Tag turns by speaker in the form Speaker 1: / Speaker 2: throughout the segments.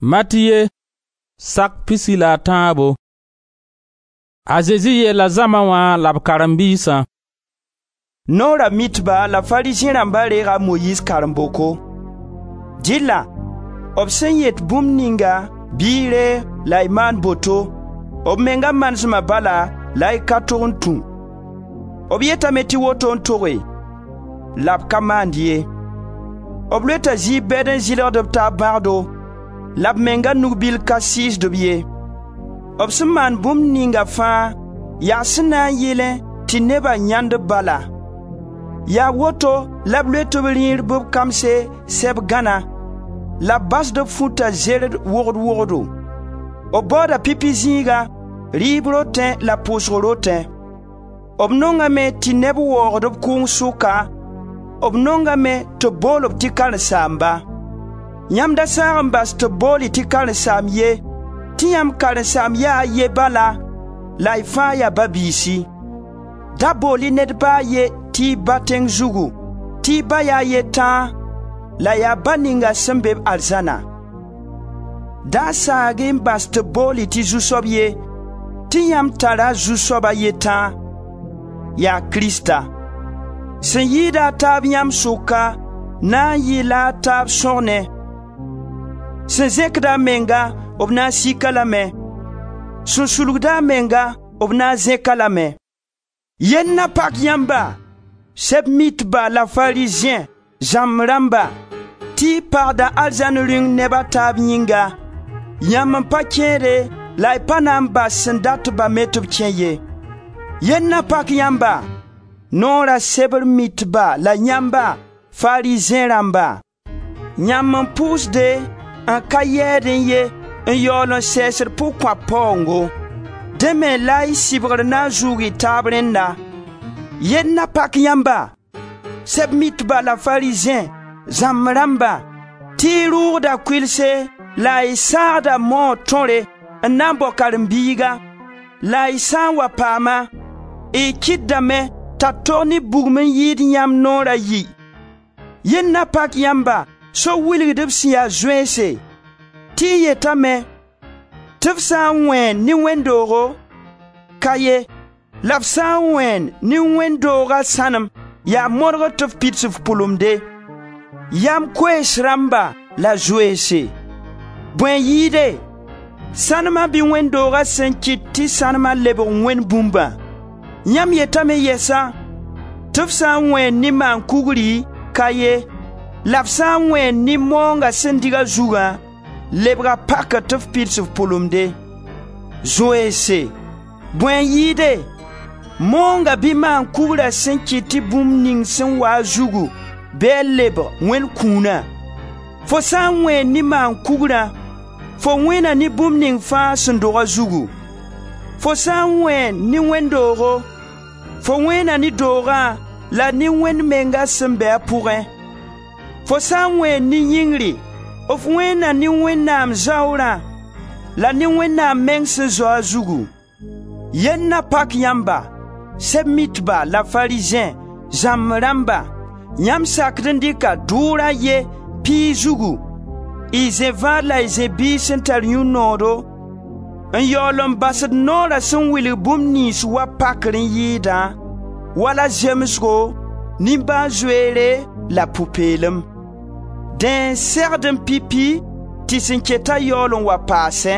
Speaker 1: Matthieu sak pisila tãabo. A Jésus yeela zãma wã la b karen-biisã.
Speaker 2: Noora mitba la Farisẽ rãmba reega Moyiz karen-boko. Dɩlla b sẽn yet bũmb ninga biire la y maan boto, b menga manesma bala la y ka tog n tũ. B yetame tɩ woto n toge, la b ka maand ye. B loeta zɩɩ bɛd n zɩlgd b taab bãgdo, la b menga nug-bil ka sɩɩsd b ye. B sẽn maan bũmb ninga fãa yaa sẽn na n yɩlẽ tɩ nebã yãnd b bala. Yaa woto la b loet b rĩir b kamse sɛb gãna, la b basd b fũta zerd wogd-wogdo. B baooda pipi zĩiga, rɩɩb rotẽ la pʋʋsg rotẽ. B nongame tɩ neb waoogd b kʋʋng sʋka, b nongame tɩ b bool b tɩ karen-saamba. Yãmb da saag n bas tɩ b bool-y tɩ karen-saam ye, tɩ yãmb karen-saam yaa a ye bala, la y fãa yaa ba-biisi. Da bool-y ned baa ye tɩ y ba tẽng zugu, tɩ y ba yaa ye tãa, la yaa ba ninga sẽn be b arzãna. Da saag-y n bas tɩ b bool-y tɩ zu-soab ye, tɩ yãmb tara zu-soaba ye tãa, yaa Krista. Sẽn yɩɩda a taab yãmb sʋka na n yɩɩla a taab sõgne. Sẽn zẽkda a menga b na n sika lame, sẽn sulgda a menga b na n zẽka lame. Yell na pak yãmba, sɛb mitba la Farizẽ zãmb rãmba, tɩ y pagda arzãn rĩng neb a taab yĩnga. Yãmb n pa kẽede la y pa na n bas sẽn dat-ba me tɩ b kẽ ye. Yell na pak yãmba, noora sebr mitba la yãmba Farizẽ rãmba. Yãmb n pʋʋsde n ka yɛɛd n ye n yaool n sɛɛsd pʋg-kõ paoongo. Dẽ me la y sɩbgr na n zuug y taab rẽnda. Yell na pak yãmba, sɛb mitba la Farizẽ zãmb rãmba, tɩ y rʋʋgda kʋɩlse la y saagda moog tõre n na n bao karen-biiga, la y sã n wa paama, y kɩtdame t'a tog ne bugum n yɩɩd yãmb noora yi. Yell na pak yãmba, so wilgd b sẽn yaa zoeese, tɩ y yetame tɩ f sã n wẽen ne wẽn-doogo, ka ye, la f sã n wẽen ne wẽn-doogã sãnem yaa modg tɩ f pids f pʋlemde. Yãmb koees rãmba la zoeese. Bõe yɩɩde, sãnemã bɩ wẽn-doogã sẽn kɩt tɩ sãnemã lebg wẽnd bũmbã. Yãmb yetame yɛsa tɩ f sã n wẽen ne maan-kugri, ka ye, la f sã n wẽen ne moonga sẽn dɩga zugã, lebga pak tɩ f pids f pʋlemde. Zoeese, bõe yɩɩde, moonga bɩ maan-kugrã sẽn kɩt tɩ bũmb ning sẽn waa zugu bɩ a lebg wẽnd kũunã. Fo sã n wẽen ne maan-kugrã, fo wẽna ne bũmb ning fãa sẽn doga zugu. Fo sã n wẽen ne wẽn-doogo, fo wẽna ne doogã la ne wẽnd menga sẽn be a pʋgẽ. Fo sã n wẽen ne yĩngri, f wẽna ne Wẽnnaam zaoorã la ne Wẽnnaam meng sẽn zo a zugu. Yell na pak yãmba, sɛb mitba la Farizẽ zãmb rãmba, yãmb sakd n dɩka dʋʋrã ye piig zugu, y zẽ-vãad la y zẽ-biig sẽn tar yũ-noodo, n yaool n basd noorã sẽn wilg bũmb nins wa pakr n yɩɩdã, wala zemsgo, nimbãan-zoeere la pʋ-peelem. Dẽ segd n pipi tɩ sẽn keta yaool n wa paasẽ.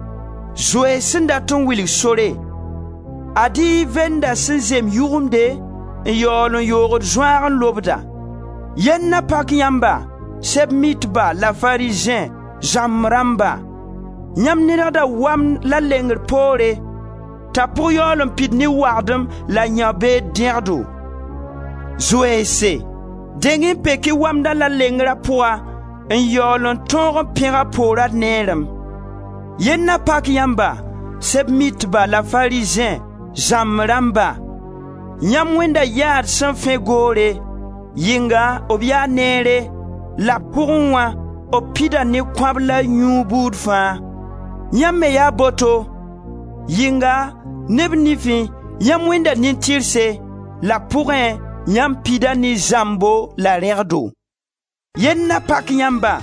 Speaker 2: Zoe sẽn dat n wilg sore, a dɩ venda sẽn zem yʋgemde n yaool n yoogd zoaag n lobda. Yell na pak yãmba, sɛb mitba la Farizẽ zãmb rãmba. Yãmb nedgda wamn la lengr poore, t'a pʋg yaool n pid ne wagdem la yã-beed dẽgdo. Zoeese, deng n peke wamda la lengrã pʋga n yaool n tõog n pẽga poorã neerem. Yell na pak yãmba, sɛb mitba la Farizẽ zãmb rãmba. Yãmb wẽnda yaad sẽn fẽ goore, yɩnga b yaa neere, la pʋgẽ wã b pida ne kõab la yũu buud fãa. Yãmb me yaa boto, yɩnga neb nifẽ yãmb wẽnda nin-tɩrse, la pʋgẽ yãmb pida ne zãmbo la rẽgdo. Yell na pak yãmba,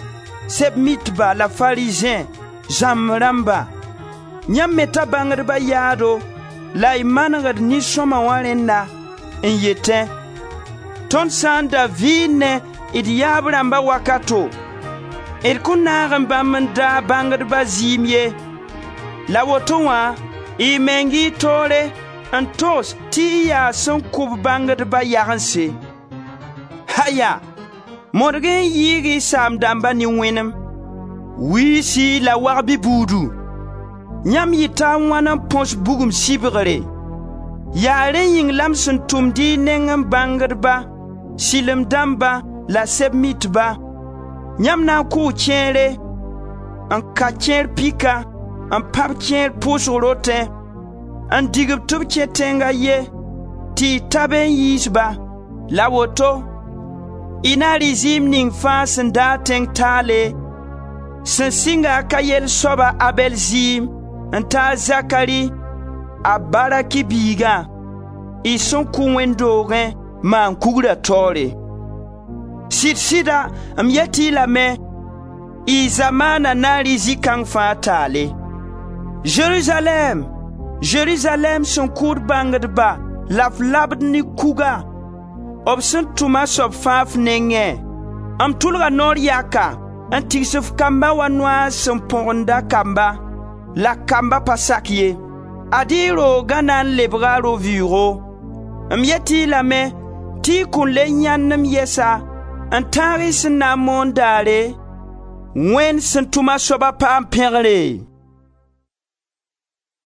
Speaker 2: seb mitba la pharisien zam ramba yãmb me t'a bãngdbã yaado la y manegd nin-sõma wã rẽnna n yetẽ tõnd sã n da vɩɩd ne d yaab rãmbã wakato d kõn naag n bãmb n daa bãngdbã zɩɩm ye la woto wã y meng y toore n tos tɩ y yaa sẽn kʋb bãngdbã yagense. Haya, modg n yɩɩg y saam-dãmbã ne wẽnem wiisi la wag bi-buudu yãmb yɩta n wãn n põs bugum sɩbgre yaa rẽ yĩng la m sẽn tʋmd y neng n bãngdbã silem-dãmbã la seb-mitbã yãmb na n kʋʋ kẽere n ka kẽer pika n pãb kẽer pʋʋsg rotẽ n digb tɩ b kẽ tẽnga ye tɩ y tab n yiisba la woto y na rɩ zɩɩm ning fãa sẽn daa tẽng taale sẽn sɩnga ka yel soaba Abel zɩɩm n taa Zakari a Baraki biigã y sẽn kʋ wẽn-doogẽ maan kugrã taoore. Sɩd-sɩda m yet-y lame y zamaana na n rɩ zĩ-kãng fãa taale. Jerusalem, Jerusalem sẽn kʋʋd bãngdba la f labd ne kuga b sẽn tʋm a soab fãa f nengẽ m tʋlga noor yaka n tigs f kamba wa noaa sẽn põgenda kamba la kamba pa sak ye ad y roogã na n lebga a ro-vɩʋʋgo. M yet-y lame tɩ y kõn le yãnd m yɛsa n tãag y sẽn na n moon daare Wẽnd sẽn tʋm a soabã paam pẽgre.